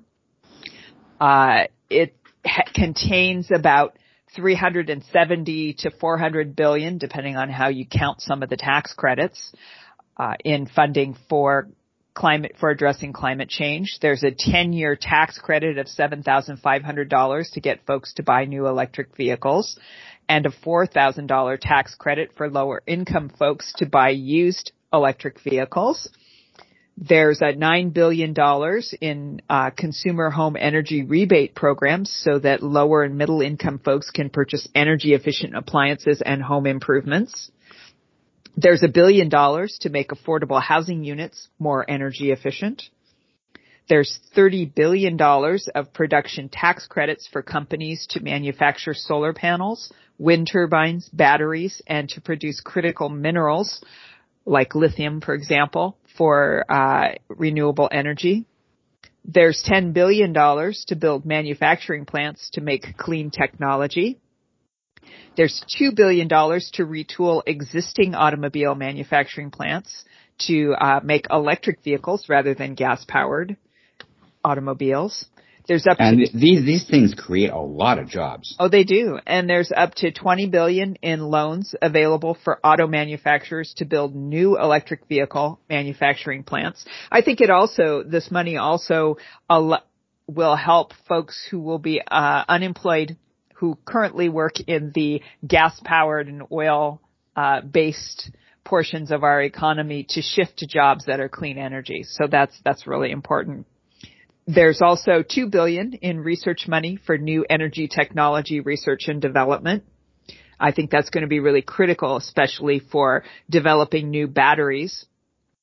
Uh, it ha- contains about three hundred seventy to four hundred billion, depending on how you count some of the tax credits, uh, in funding for climate, for addressing climate change. There's a ten-year tax credit of seven thousand five hundred dollars to get folks to buy new electric vehicles, and a four thousand dollars tax credit for lower income folks to buy used electric vehicles. There's a nine billion dollars in uh, consumer home energy rebate programs so that lower and middle income folks can purchase energy efficient appliances and home improvements. There's a billion dollars to make affordable housing units more energy efficient. There's thirty billion dollars of production tax credits for companies to manufacture solar panels, wind turbines, batteries, and to produce critical minerals like lithium, for example, for uh, renewable energy. There's ten billion dollars to build manufacturing plants to make clean technology. There's two billion dollars to retool existing automobile manufacturing plants to uh, make electric vehicles rather than gas-powered automobiles. There's up and to these these things create a lot of jobs. Oh, they do. And there's up to twenty billion dollars in loans available for auto manufacturers to build new electric vehicle manufacturing plants. I think it also, this money also al- will help folks who will be uh, unemployed who currently work in the gas-powered and oil-based uh, portions of our economy to shift to jobs that are clean energy. So that's that's really important. There's also two billion dollars in research money for new energy technology research and development. I think that's going to be really critical, especially for developing new batteries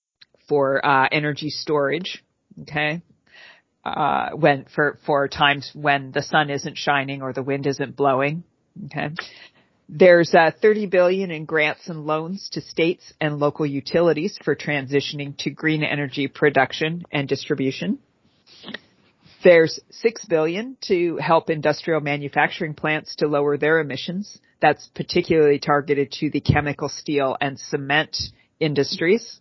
for uh, energy storage. Okay. Uh, when for for times when the sun isn't shining or the wind isn't blowing. Okay. There's uh, thirty billion dollars in grants and loans to states and local utilities for transitioning to green energy production and distribution. There's six billion dollars to help industrial manufacturing plants to lower their emissions. That's particularly targeted to the chemical, steel, and cement industries,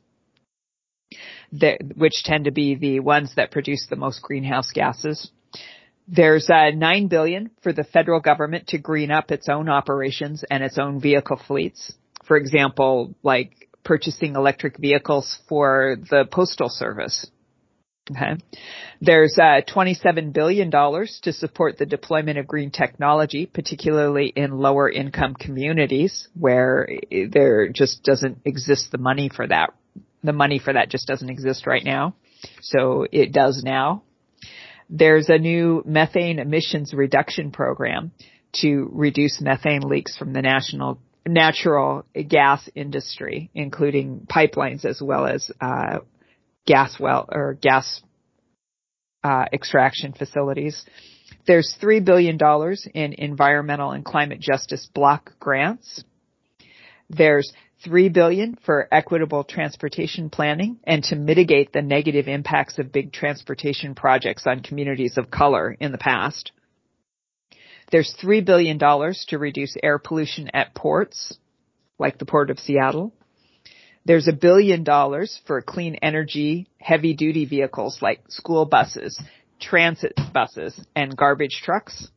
that, which tend to be the ones that produce the most greenhouse gases. There's uh, nine billion dollars for the federal government to green up its own operations and its own vehicle fleets. For example, like purchasing electric vehicles for the postal service. Okay. There's uh, twenty-seven billion dollars to support the deployment of green technology, particularly in lower income communities where there just doesn't exist the money for that. The money for that just doesn't exist right now. So it does now. There's a new methane emissions reduction program to reduce methane leaks from the national natural gas industry, including pipelines as well as uh, gas well or gas uh, extraction facilities. There's three billion dollars in environmental and climate justice block grants. There's three billion dollars for equitable transportation planning and to mitigate the negative impacts of big transportation projects on communities of color in the past. There's three billion dollars to reduce air pollution at ports, like the Port of Seattle. There's a billion dollars for clean energy heavy-duty vehicles like school buses, transit buses, and garbage trucks.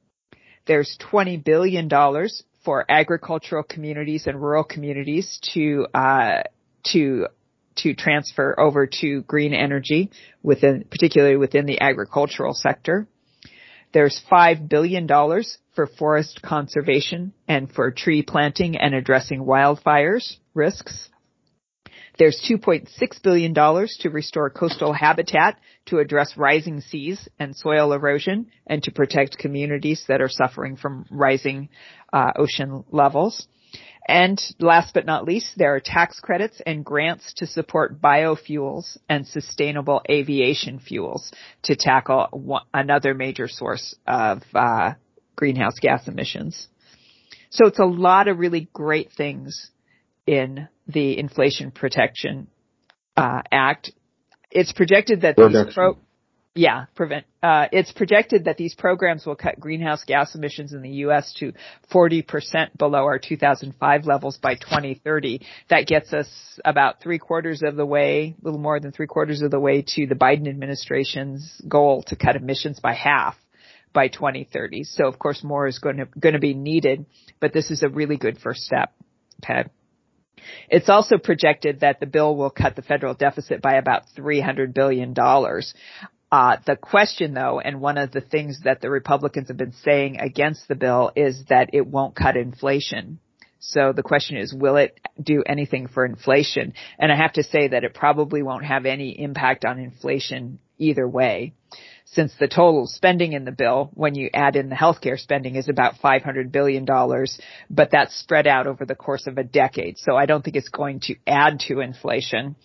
There's twenty billion dollars for agricultural communities and rural communities to uh, to to transfer over to green energy, within particularly within the agricultural sector. There's five billion dollars for forest conservation and for tree planting and addressing wildfires risks. There's two point six billion dollars to restore coastal habitat to address rising seas and soil erosion and to protect communities that are suffering from rising uh, ocean levels. And last but not least, there are tax credits and grants to support biofuels and sustainable aviation fuels to tackle one, another major source of uh, greenhouse gas emissions. So it's a lot of really great things in the Inflation Protection uh, Act. It's projected that these pro- yeah, prevent. Uh, it's projected that these programs will cut greenhouse gas emissions in the U S to forty percent below our two thousand five levels by twenty thirty. That gets us about three quarters of the way, a little more than three quarters of the way to the Biden administration's goal to cut emissions by half by twenty thirty. So of course more is going to going to be needed, but this is a really good first step. Okay. It's also projected that the bill will cut the federal deficit by about three hundred billion dollars. Uh, the question, though, and one of the things that the Republicans have been saying against the bill is that it won't cut inflation. So the question is, will it do anything for inflation? And I have to say that it probably won't have any impact on inflation either way, since the total spending in the bill, when you add in the healthcare spending, is about five hundred billion dollars, but that's spread out over the course of a decade. So I don't think it's going to add to inflation.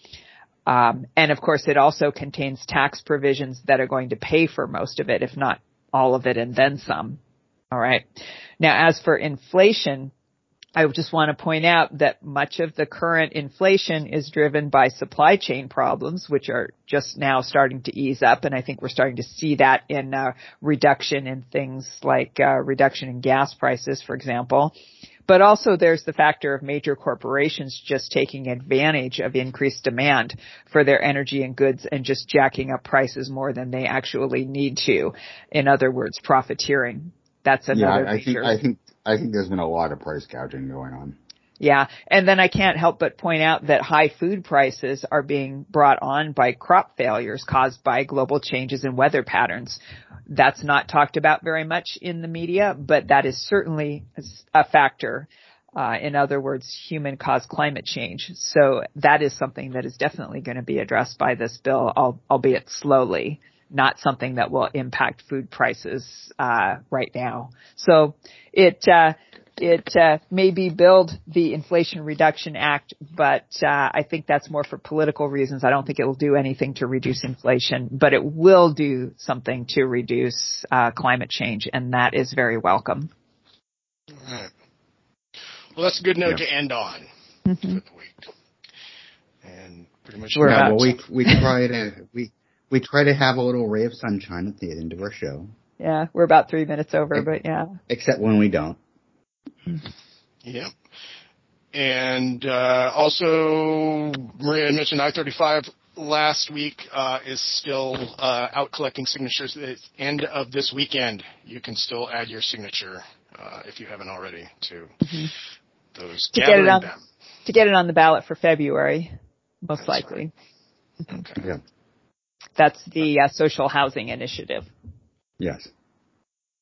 Um, and of course, it also contains tax provisions that are going to pay for most of it, if not all of it, and then some. All right. Now, as for inflation, I just want to point out that much of the current inflation is driven by supply chain problems, which are just now starting to ease up. And I think we're starting to see that in uh, reduction in things like uh, reduction in gas prices, for example. But also there's the factor of major corporations just taking advantage of increased demand for their energy and goods and just jacking up prices more than they actually need to. In other words, profiteering. That's another yeah, I major. think I think I think there's been a lot of price gouging going on. Yeah, and then I can't help but point out that high food prices are being brought on by crop failures caused by global changes in weather patterns. That's not talked about very much in the media, but that is certainly a factor. Uh, in other words, human-caused climate change. So that is something that is definitely going to be addressed by this bill, albeit slowly. Not something that will impact food prices uh, right now. So it uh, it uh, maybe build the Inflation Reduction Act, but uh, I think that's more for political reasons. I don't think it will do anything to reduce inflation, but it will do something to reduce uh, climate change, and that is very welcome. All right. Well, that's a good note Yeah. to end on Mm-hmm. for the week. And pretty much. We're yeah, about well, we we try to we we try to have a little ray of sunshine at the end of our show. Yeah, we're about three minutes over, but yeah. Except when we don't. Yep. And uh, also, Maria mentioned I thirty-five last week uh, is still uh, out collecting signatures at the end of this weekend. You can still add your signature uh, if you haven't already to mm-hmm. those to gathering get it on, them. To get it on the ballot for February, most That's likely. Right. Okay. Yeah. That's the uh, social housing initiative. Yes.